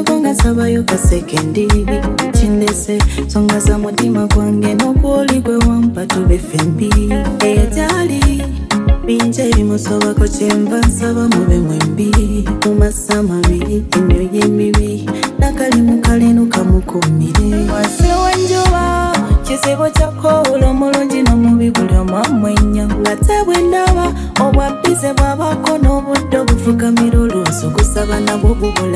masoko nga sabayo ka sekendi chindese songa za mutima gwange n'okwoli gwe wampa tube fembi eyatali binje bimusobako kyemba nsaba mube mwembi mumasa mabi emyoyo emibi nakalimu kaleno kamukumire wase wanjoba kizibu kyako olomulungi n'omubi buli omwamwenya nga tebwendaba obwabbize bwabako n'obudde obufukamira olwonso gusaba nabwo bubula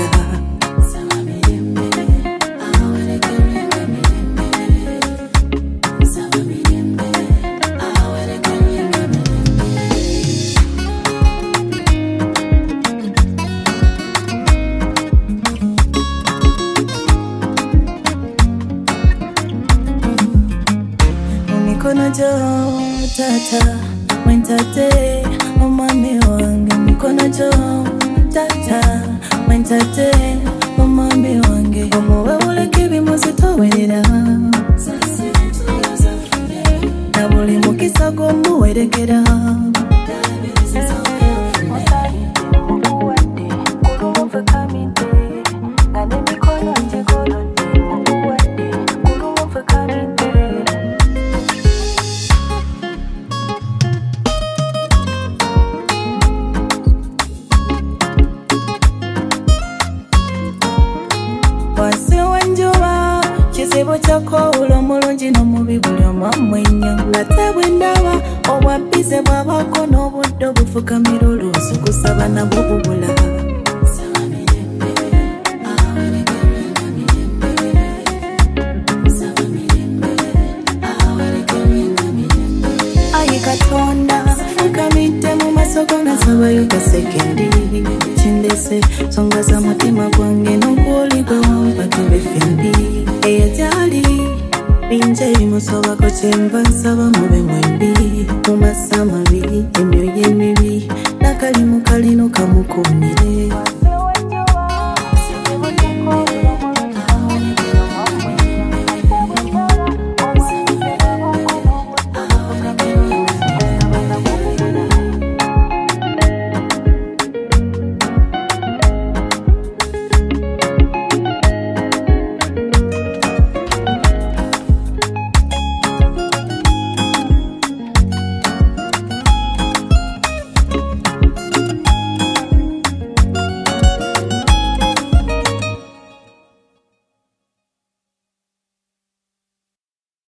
mikono jo tata mwentate omwami wange mikono jo tata mwentate omwami wange omuwe uleke ebimuzitowerera na buli mukisa gw'omuwerekera wase wanjoba kizibu kyako olomulungi n'omubi buli omwamwenya nga tebwendaba obwabbize bwabako n'obudde obufukamira olwonso gusaba nabwo bubula ayi katonda fukamidde mu masoko nga sabayo ka sekendi chindese songa za mutima gwange n'okwoli gwe wampa tube fembi eyatali binje bimusobako kyemba nsaba mube mwembi mumasa mabi emyoyo emibi nakalimu kalino kamukumire